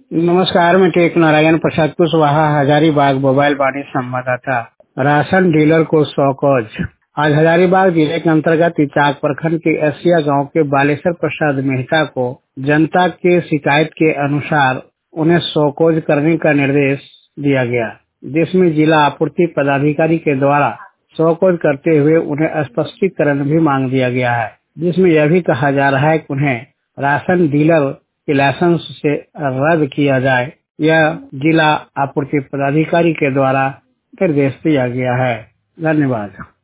नमस्कार, मैं टेक नारायण प्रसाद कुशवाहा, हजारीबाग मोबाइल वाणी संवाददाता। राशन डीलर को शौकॉज। आज हजारीबाग जिले के अंतर्गत इचाक प्रखंड के एशिया गांव के बालेश्वर प्रसाद मेहता को जनता के शिकायत के अनुसार उन्हें शौकॉज करने का निर्देश दिया गया, जिसमें जिला आपूर्ति पदाधिकारी के द्वारा शौकॉज करते हुए उन्हें स्पष्टीकरण भी मांग दिया गया है, जिसमें यह भी कहा जा रहा है कि उन्हें राशन डीलर के लाइसेंस से रद्द किया जाए। यह जिला आपूर्ति पदाधिकारी के द्वारा निर्देश दिया गया है। धन्यवाद।